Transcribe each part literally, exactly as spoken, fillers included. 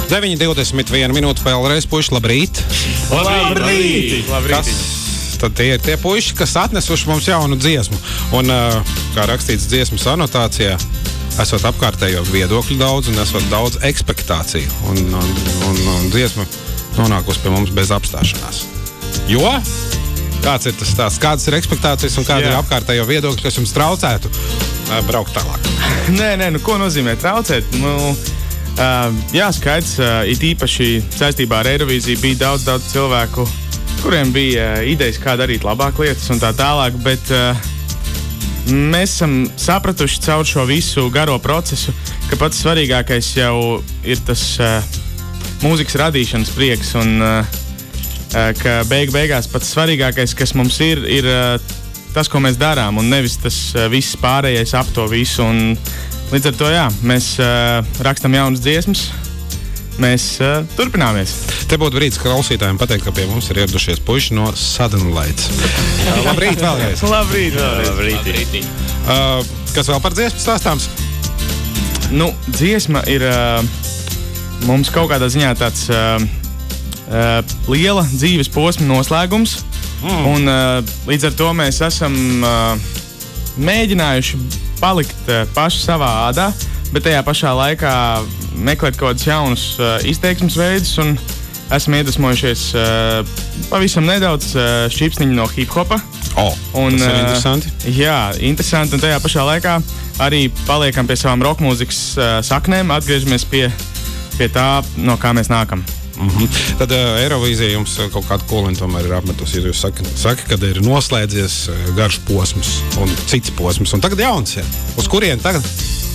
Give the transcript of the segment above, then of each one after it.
deviņi divdesmit viena minūte vēlreiz, puiši, labrīt. Labrīt! Labrīt! Kas, tad tie ir tie puiši, kas atnesuši mums jaunu dziesmu. Un, kā rakstīts dziesmas anotācijā, esot apkārtējo viedokļu daudz un esot daudz ekspektāciju. Un, un, un, un dziesma nonākusi pie mums bez apstāšanās. Jo? Kāds ir tas stāsts? Kādas ir ekspektācijas un kāda Jā. ir apkārtējo viedokļi, kas jums traucētu braukt tālāk? Nē, nē, nu ko nozīmē traucēt? Nu, uh, jā, skaidrs, uh, it īpaši saistībā ar Eirovīziju bija daudz, daudz cilvēku, kuriem bija uh, idejas, kā darīt labāk lietas un tā tālāk, bet uh, mēs esam sapratuši caur šo visu garo procesu, ka pats svarīgākais jau ir tas uh, mūzikas radīšanas prieks un uh, ka beig beigās pats svarīgākais, kas mums ir, ir tas, ko mēs darām, un nevis tas viss pārējais ap to visu. Un līdz ar to, jā, mēs rakstam jaunas dziesmas, mēs turpināmies. Te būtu brīdis klausītājiem pateikt, ka pie mums ir ieradušies puiši no Sudden Lights. Labrīt vēlreiz! Labrīt vēlreiz! Labrīt. Uh, kas vēl par dziesmu stāstāms? Nu, dziesma ir uh, mums kaut kādā ziņā tāds... Uh, Uh, liela dzīves posma noslēgums, mm. un uh, līdz ar to mēs esam uh, mēģinājuši palikt uh, paši savā ādā, bet tajā pašā laikā meklēt kaut kādus jaunus uh, izteiksmes veidus, un esam iedvesmojušies uh, pavisam nedaudz uh, šķipsniņu no hip-hopa. Oh, un, tas ir interesanti. Uh, jā, interesanti, un tajā pašā laikā arī paliekam pie savām rockmūzikas uh, saknēm, atgriežamies pie, pie tā, no kā mēs nākam. Mm-hmm. Tad uh, Eirovīzija jums kaut kādu kolini tomēr ir apmetusi. Jūs saka, saka, kad ir noslēdzies uh, garš posms un cits posms. Un tagad jauns, jā. Uz kurien tagad?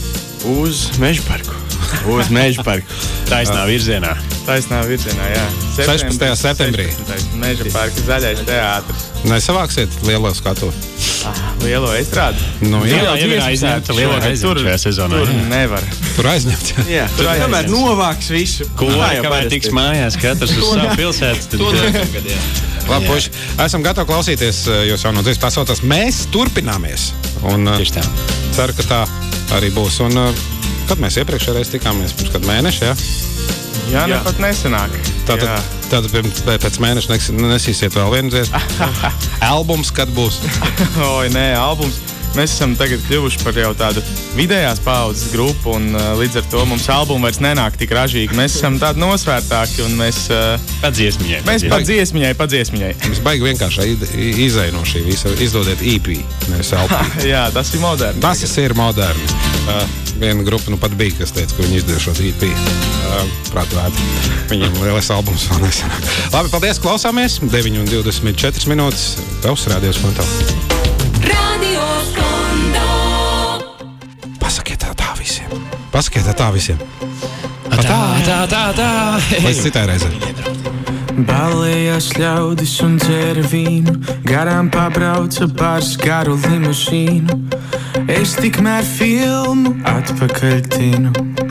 Uz Meža parku. Uz Meža parku. Taisnā virzienā. Taisnā virzienā, jā. sešpadsmitajā septembrī. Meža parka zaļais teātris. Nesavāksiet lielo skatu? Ah, lielo estrādi? Nu, jā, jā, jā ir aizņemta lielo aizņemta šajā sezonā. Tur nevar. Tur aizņemt, jā. Jā, tur tomēr novāks visu. Ko, kamēr tiks mājās, katrs uz savu pilsētu. To nākamgad, jā. Labi, puiši, esam gatavi klausīties jūs jau no dziesmas pasaucās. Mēs turpināmies. Un tieši tā. Ceru, ka tā arī būs. Un kad mēs iepriekšējais tikāmies, pirms kad mēneši, jā? Jā, ne pat nesenāk. Tātad, tātad pēc mēneša nesīsiet vēl vienu dziesmu. Albums, kad būs? Oi, nē, albums. Mēs esam tagad kļuvuši par jau tādu vidējās paaudzes grupu, un uh, līdz ar to mums albumi vairs nenāk tik ražīgi. Mēs esam tādi nosvērtāki, un mēs... Uh, pa dziesmiņai. Mēs pa dziesmiņai, pa dziesmiņai. Mums baigi vienkārši izēj no šī visa. Izdodiet E P, nevis L P. Jā, tas ir moderni. Tas tagad. ir moderni. Uh, viena grupa nu pat bija, kas teica, ka viņi izdev šo E P. Uh, Prātvēti. Viņiem lielais albums vēl nesanāk. Labi, paldies, klausāmies. deviņi un divdesmit četras minūtes. Tavs rādījos konto. Radio Skondo. Pasakiet tā tā visiem. Pasakiet tā tā visiem. Tā, tā, tā, tā. Līdz citai reizē. Balējās ļaudis un dzēra vīnu, garām pabrauca pāris garu limušīnu. Es tikmēr filmu atpakaļ tinu.